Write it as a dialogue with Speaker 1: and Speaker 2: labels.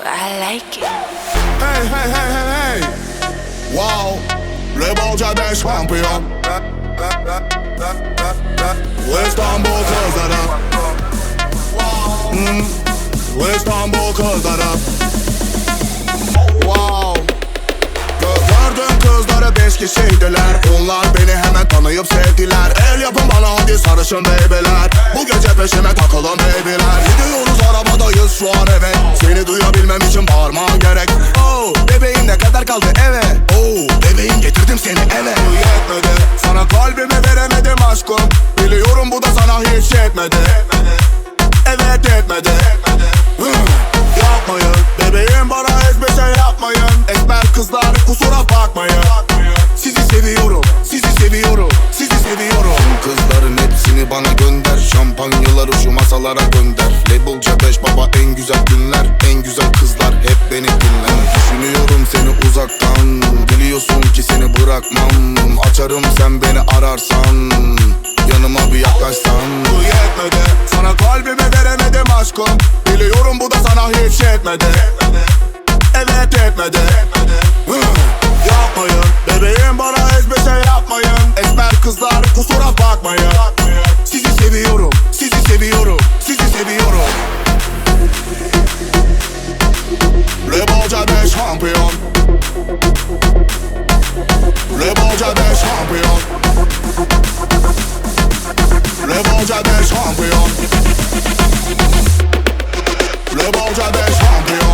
Speaker 1: I like it.
Speaker 2: Hey hey hey hey hey. Wow. Lebolca 5 şampiyon. İstanbul kızları. İstanbul kızları. Wow. Gördüm kızları 5 kişiydiler. Onlar beni hemen tanıyıp sevdiler. El yapın bana hadi sarışın babyler. Bu gece peşime takılın babyler. Gidiyoruz arabadayız şu an eve. Seni duyabilmem için bağırman gerek. Oh bebeğim ne kadar kaldı eve. Oh bebeğim getirdim seni eve. Yetmedi sana kalbimi veremedim aşkım. Biliyorum bu da sana hiç yetmedi. Evet etmedi. Yapmayın bebeğim bana hiçbir şey yapmayın. Esmer kızlar kusura bakmayın. Sizi seviyorum, sizi seviyorum, sizi seviyorum. Kızların hepsini bana gönder. Şampanyaları şu masalara gönder. Labelca 5 baba en güzel günler. En güzel kızlar hep beni dinler. Düşünüyorum seni uzaktan. Biliyorsun ki seni bırakmam. Açarım sen beni ararsan. Yanıma bir yaklaşsan. Bu yetmedi sana kalbimi veremedim aşkım. Biliyorum bu da sana hiç yetmedi. Evet etmedi. Yapmayın bebeğim bana hiçbir şey yapmayın. Esmer kızlar kusura bakmayın. Sizi seviyorum, sizi seviyorum, sizi seviyorum. Lebolca 5 şampiyon. Lebolca 5 şampiyon. Lebolca 5 şampiyon. Lebolca 5 şampiyon.